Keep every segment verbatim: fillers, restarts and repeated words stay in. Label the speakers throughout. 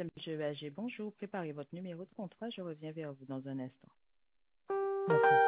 Speaker 1: Monsieur Bagé, bonjour. Préparez votre numéro de contrat. Je reviens vers vous dans un instant.
Speaker 2: D'accord.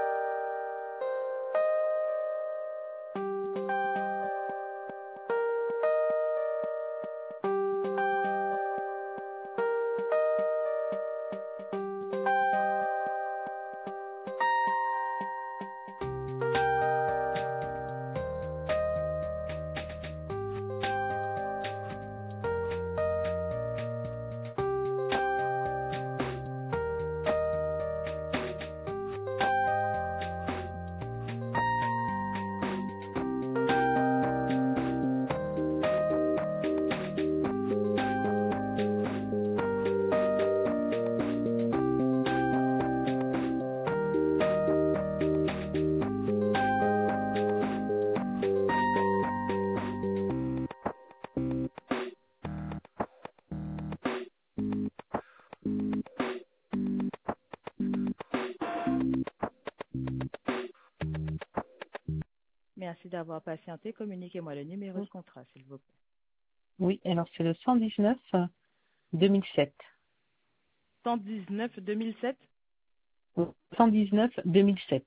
Speaker 1: Merci d'avoir patienté. Communiquez-moi le numéro de contrat, s'il vous plaît.
Speaker 2: Oui, alors c'est le cent dix-neuf deux mille sept.
Speaker 1: cent dix-neuf deux mille sept.
Speaker 2: cent dix-neuf deux mille sept.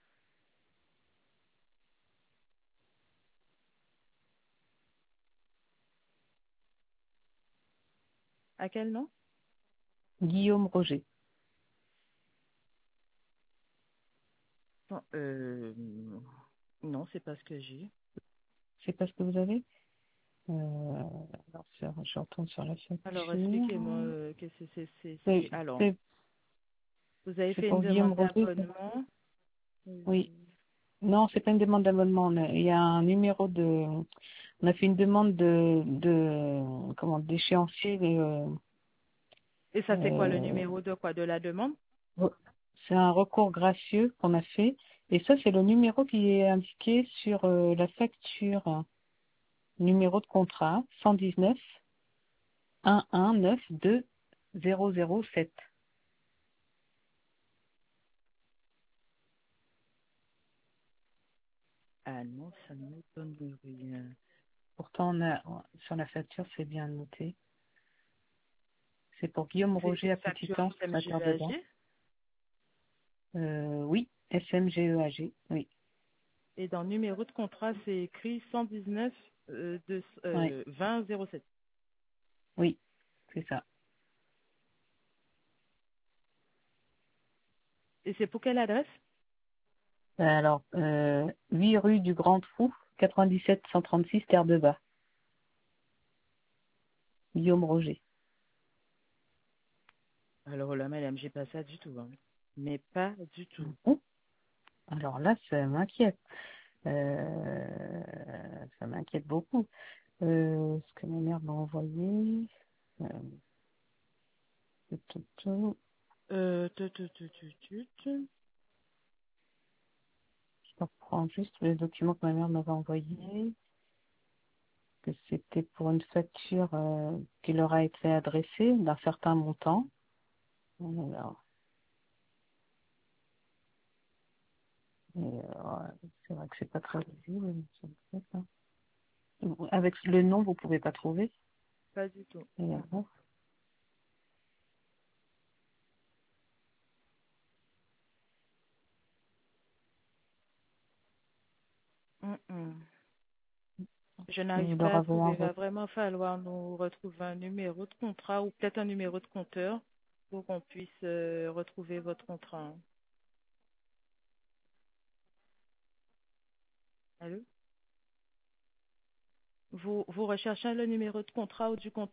Speaker 1: À quel nom?
Speaker 2: Guillaume Roger.
Speaker 1: Non, euh, non, c'est pas ce que j'ai.
Speaker 2: C'est pas ce que vous avez euh, alors, sur- je retourne sur la
Speaker 1: Alors,
Speaker 2: facture.
Speaker 1: expliquez-moi euh, que c'est, c'est, c'est,
Speaker 2: C'est
Speaker 1: c'est- Alors,
Speaker 2: c'est-
Speaker 1: vous avez
Speaker 2: c'est
Speaker 1: fait une
Speaker 2: pour Guillaume
Speaker 1: demande
Speaker 2: Roger. ça
Speaker 1: d'abonnement.
Speaker 2: Oui.
Speaker 1: Euh,
Speaker 2: Non, c'est pas une demande d'abonnement. on a- Il y a un numéro de. On a fait une demande de, de comment d'échéancier. Euh,
Speaker 1: Et ça, c'est quoi le
Speaker 2: euh,
Speaker 1: numéro de quoi? De la demande?
Speaker 2: c'est un recours gracieux qu'on a fait. Et ça, c'est le numéro qui est indiqué sur euh, la facture. Numéro de contrat cent dix-neuf un un neuf deux zéro zéro sept.
Speaker 1: Ah non, ça ne me donne rien.
Speaker 2: Pourtant, on a, sur la facture, c'est bien noté. C'est pour Guillaume
Speaker 1: C'est
Speaker 2: Roger
Speaker 1: une
Speaker 2: à
Speaker 1: facture
Speaker 2: Petit-Anse, prêteur de banque.
Speaker 1: S M G E A G.
Speaker 2: Euh, oui, S M G E A G, oui.
Speaker 1: Et dans le numéro de contrat, c'est écrit cent dix-neuf euh, de,
Speaker 2: Oui,
Speaker 1: euh, vingt zéro sept.
Speaker 2: oui, c'est ça.
Speaker 1: Et c'est pour quelle adresse?
Speaker 2: Alors, euh, huit rue du Grand Trou, quatre-vingt-dix-sept cent trente-six Terre de Bas. Guillaume Roger.
Speaker 1: Alors là, madame, j'ai pas ça du tout. Hein. Mais pas du tout.
Speaker 2: Bon, alors là, ça m'inquiète. Euh, ça m'inquiète beaucoup. Euh, ce que ma mère m'a envoyé. Euh, tout, tout, tout.
Speaker 1: Euh, tu, tu, tu, tu, tu, tu.
Speaker 2: Je reprends juste le document que ma mère m'avait envoyé, que c'était pour une facture euh, qui leur a été adressée d'un certain montant. Alors, et, euh, c'est vrai que c'est pas très visible. mais c'est peut-être ça. Avec le nom, vous pouvez pas trouver.
Speaker 1: Pas du tout.
Speaker 2: Et, alors,
Speaker 1: Hum, hum. Je
Speaker 2: vous
Speaker 1: n'arrive
Speaker 2: leur
Speaker 1: pas à
Speaker 2: avez
Speaker 1: trouver. Il va
Speaker 2: envoyé.
Speaker 1: vraiment falloir nous retrouver un numéro de contrat ou peut-être un numéro de compteur pour qu'on puisse euh, retrouver votre contrat. Hein. Allô? Vous, vous recherchez le numéro de contrat ou du compte